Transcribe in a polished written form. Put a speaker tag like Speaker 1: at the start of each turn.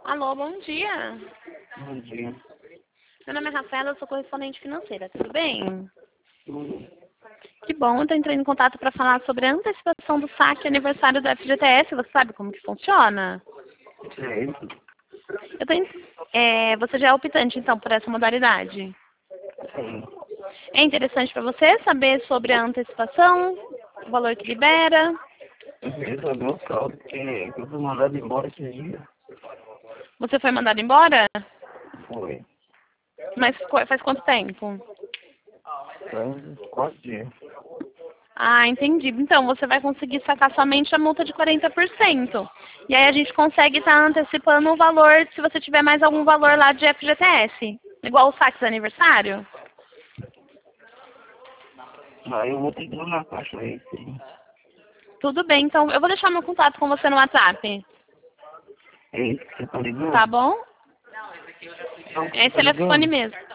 Speaker 1: Alô, bom dia.
Speaker 2: Bom dia.
Speaker 1: Meu nome é Rafaela, eu sou correspondente financeira, tudo bem?
Speaker 2: Tudo
Speaker 1: Que bom, eu estou entrando em contato para falar sobre a antecipação do saque aniversário do FGTS. Você sabe como que funciona?
Speaker 2: certo?
Speaker 1: Eu tô você já é optante, então, por essa modalidade?
Speaker 2: Sim.
Speaker 1: É interessante para você saber sobre a antecipação, o valor que libera?
Speaker 2: Eu queria saber o saldo, porque eu fui mandado embora esse dia.
Speaker 1: Você foi mandado embora?
Speaker 2: Foi.
Speaker 1: Mas faz quanto tempo?
Speaker 2: Faz 4 dias.
Speaker 1: Ah, entendi. Então, você vai conseguir sacar somente a multa de 40%. E aí a gente consegue estar antecipando o valor se você tiver mais algum valor lá de FGTS. Igual o saque do aniversário.
Speaker 2: Aí eu vou ter que ir na caixa aí, sim.
Speaker 1: Tudo bem, então eu vou deixar meu contato com você no WhatsApp.
Speaker 2: É isso que você tá ligando?
Speaker 1: Tá bom?
Speaker 2: É o que
Speaker 1: É
Speaker 2: você
Speaker 1: esse
Speaker 2: tá
Speaker 1: telefone
Speaker 2: ligando?
Speaker 1: mesmo.